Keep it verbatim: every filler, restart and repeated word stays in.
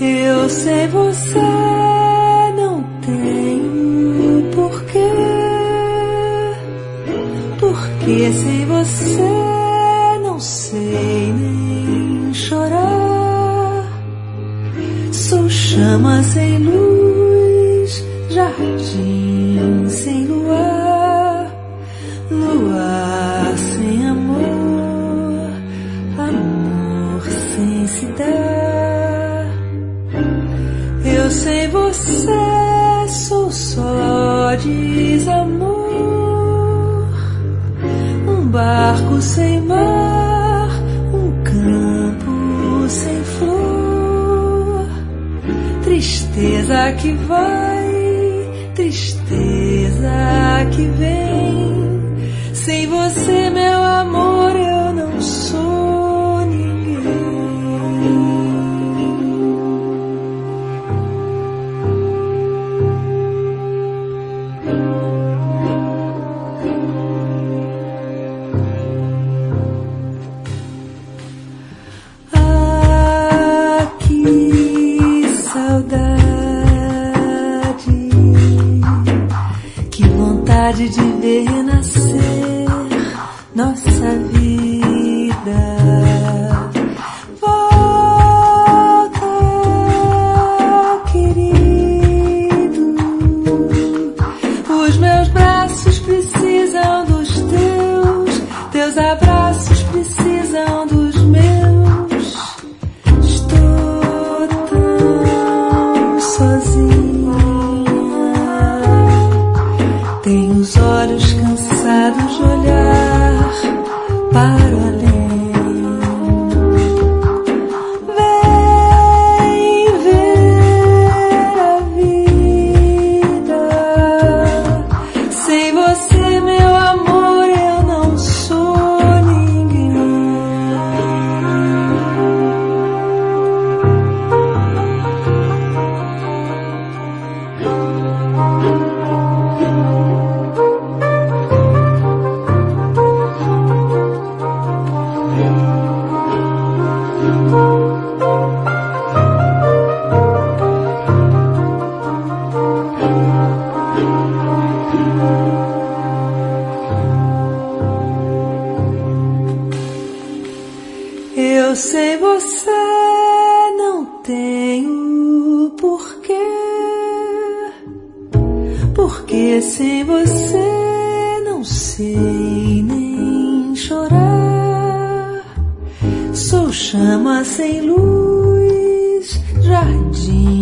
Eu sei você não tem porquê, porque sem você não sei nem chorar. Sou chama sem luz, jardim sem luar, luar sem amor, amor sem se dar. Eu sem você sou só desamor, um barco sem mar, um campo sem flor, tristeza que vai, tristeza que vem. Sem você, meu amor, eu não sou ninguém. Ah, que saudade, que vontade de ver renascer nossa vida. Volta, querido, os meus braços precisam dos teus, teus abraços precisam dos meus. Estou tão sozinha, tenho os olhos cansados de olhar para o além. Vem ver a vida. Sem você, meu amor, eu não sou ninguém. Eu sem você não tenho porquê, porque sem você não sei nem chorar. Sou chama sem luz, jardim